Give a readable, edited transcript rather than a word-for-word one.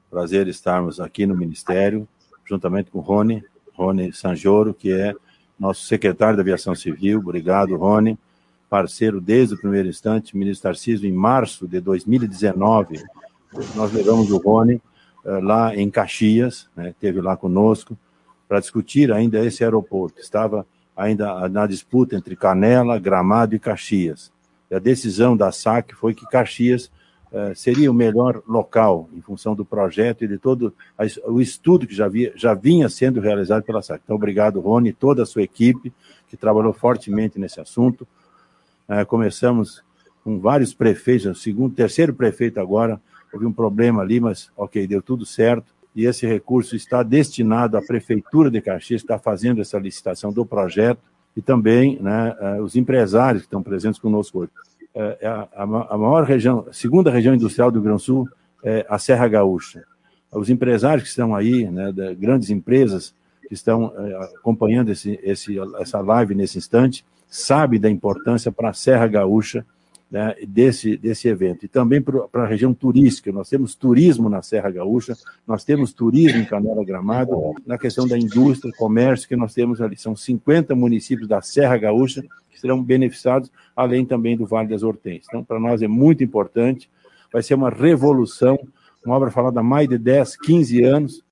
Prazer estarmos aqui no Ministério, juntamente com o Rony Sanjoro, que é nosso secretário da Aviação Civil. Obrigado, Rony, parceiro desde o primeiro instante. Ministro Tarcísio, em março de 2019, nós levamos o Rony lá em Caxias, né, esteve lá conosco, para discutir ainda esse aeroporto. Estava ainda na disputa entre Canela, Gramado e Caxias. E a decisão da SAC foi que Caxias seria o melhor local, em função do projeto e de todo o estudo que já vinha sendo realizado pela SAC. Então, obrigado, Rony, e toda a sua equipe, que trabalhou fortemente nesse assunto. Começamos com vários prefeitos, terceiro prefeito agora, houve um problema ali, mas, ok, deu tudo certo, e esse recurso está destinado à Prefeitura de Caxias, que está fazendo essa licitação do projeto, e também, né, os empresários que estão presentes conosco hoje. A maior região, a segunda região industrial do Rio Grande do Sul é a Serra Gaúcha. Os empresários que estão aí, né, grandes empresas que estão acompanhando essa live nesse instante, sabem da importância para a Serra Gaúcha, né, desse evento. E também para a região turística. Nós temos turismo na Serra Gaúcha, nós temos turismo em Canela Gramado, na questão da indústria, comércio que nós temos ali. São 50 municípios da Serra Gaúcha que serão beneficiados, além também do Vale das Hortênsias. Então, para nós é muito importante, vai ser uma revolução, uma obra falada há mais de 10, 15 anos,